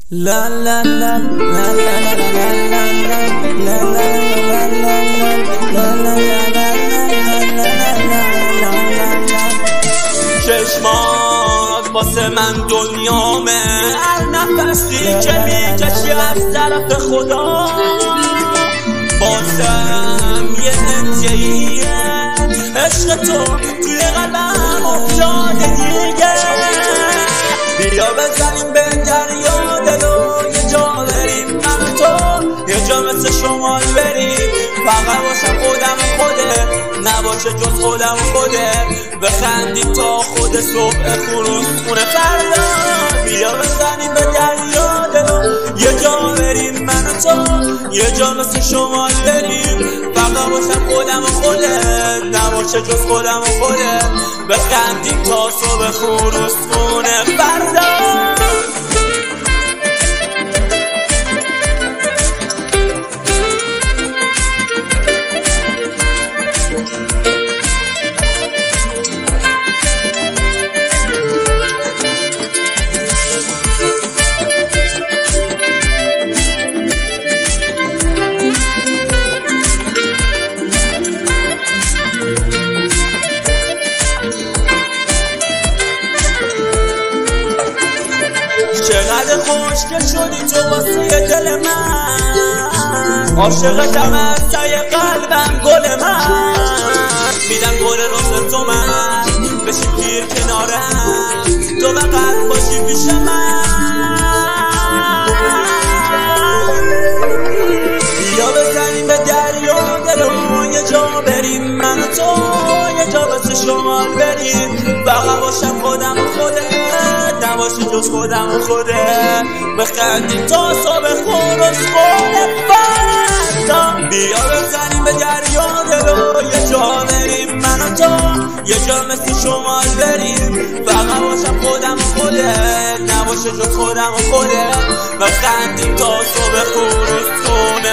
La la la la la la چشمات واسه من دنیامه، هر نفسی که میکشی از طرف خدا بازم یه هدیه‌ایه. عشق تو توی قلبم افتاده دیگه، بیا بزنیم به دریا دلو، یه جا بریم من و تو، یه جا مثل شمال بریم، فقط باشم خودم و خوده، نباشه جز خودم و خوده، بخندیم تا خود صبح خروس خونه فردا. بیا بزنیم به دریا دلو، یه جا بریم من و تو، یه جا مثل شمال بریم، فقط باشم خودم و خوده، نباشه جز خودم و خوده، بخندیم تا صبح خروس خونه فردا. چقدر خوشگل شدی تو واسه دل من، عاشقتم از ته قلبم گل من، میدم گل روز تو من بشی پیر کنارم، تو فقط باشی پیش من. بیا بزنیم به دریا دلو، یه جا بریم من و تو، یه جا مثل شمال بریم، فقط باشم خودم و خوده، نباشه جز خودم و خوده، بخندیم تا صبح خروس خونه فردا. بیا بزنیم به دریا دلو، یه جا بریم من و تو، یه جا مثل شمال بریم، فقط باشم خودم و خوده، نباشه جز خودم و خوده، بخندیم تا صبح خروس خونه